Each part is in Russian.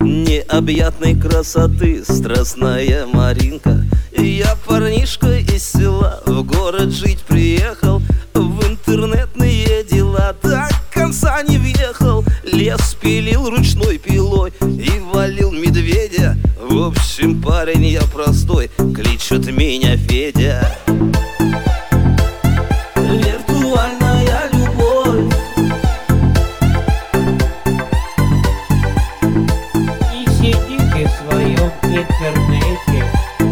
необъятной красоты, страстная Маринка. Я парнишка из села, в город жить приехал, в интернетные дела так конца не въехал. Лес пилил ручной пилой и валил медведя. В общем, парень я простой, кличут меня Федя. Виртуальная любовь. Не сидите в своем интернете.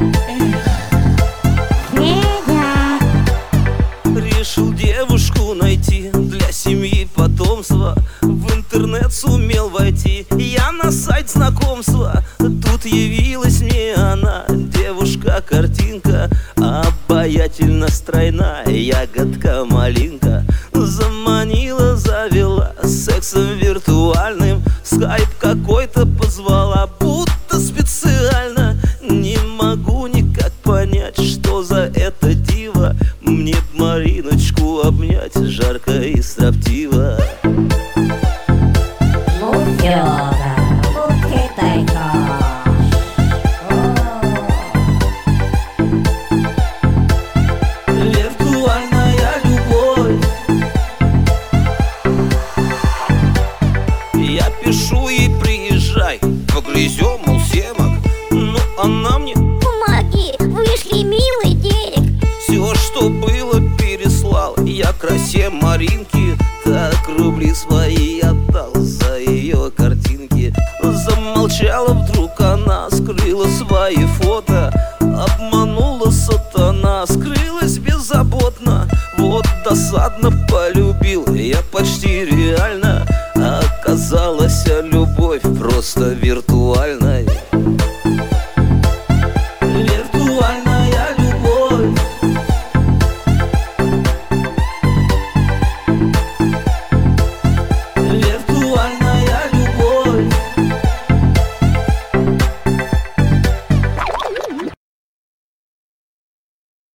Решил девушку найти для семьи потомства. В интернет сумел войти я на сайт знакомства. Тут явилась мне она, девушка-картинка, обаятельно стройная, ягодка-малинка. Заманила, завела сексом виртуальным, скайп какой-то позвала, будто специально. Не могу никак понять, что за это диво. Мне б Мариночку обнять жарко и строптиво. Виртуальная любовь. Я пишу ей: приезжай, погрызем, мол, семок. Ну, она мне: помоги, вышли милый денег. все, что было, переслал я красе Маринки. Так рубли свои отдал за ее картинки. Замолчала вдруг она, скрыла свои фото. Обманула сатана, скрылась беззаботно. Вот досадно полюбил я почти реально. Оказалась любовь просто виртуальна.